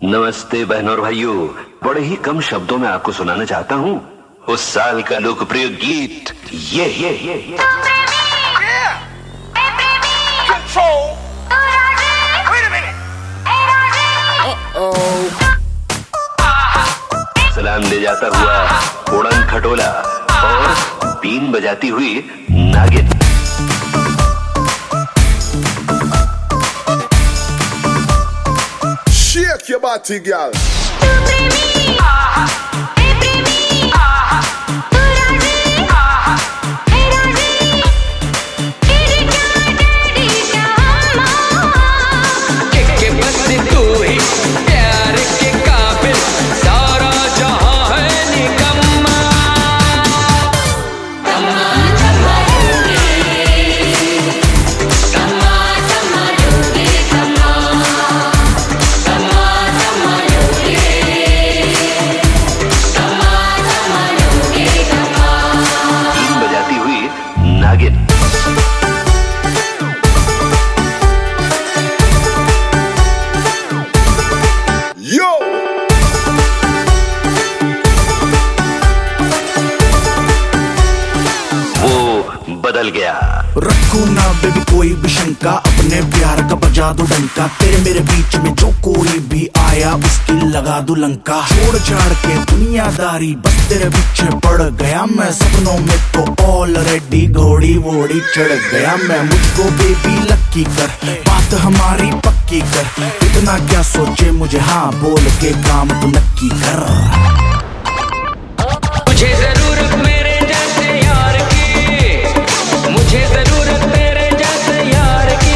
नमस्ते बहनों और भाइयों, बड़े ही कम शब्दों में आपको सुनाना चाहता हूँ उस साल का लोकप्रिय गीत ये। सलाम ले जाता हुआ उड़न खटोला और बीन बजाती हुई नागिन। Shake your body, girl. बदल गया। रखो ना बेबी कोई भी शंका, अपने प्यार का बजा दो डंका। तेरे मेरे बीच में जो कोई भी आया उसकी लगा दो लंका। छोड़ छाड़ के दुनियादारी बस तेरे पीछे पड़ गया मैं। सपनों में तो ऑलरेडी घोड़ी वोड़ी चढ़ गया मैं। मुझको बेबी लक्की कर, बात हमारी पक्की कर। इतना क्या सोचे मुझे हाँ बोल के काम तो नक्की कर। मुझे जरूरत मेरे जैसे यार की, मुझे जरूरत मेरे जैसे यार की।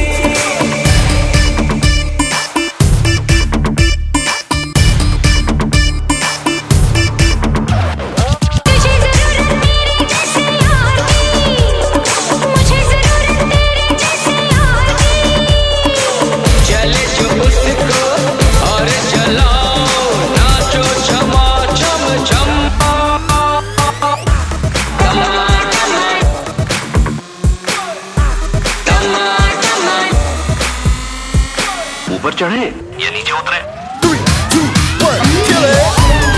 मुझे जरूरत मेरे जैसे यार की, मुझे जरूरत मेरे जैसे यार की। चले जो उसको और चलाओ नाचो छमा छम छम। ऊपर चढ़े या नीचे उतरे? 3, 2, 1, kill it!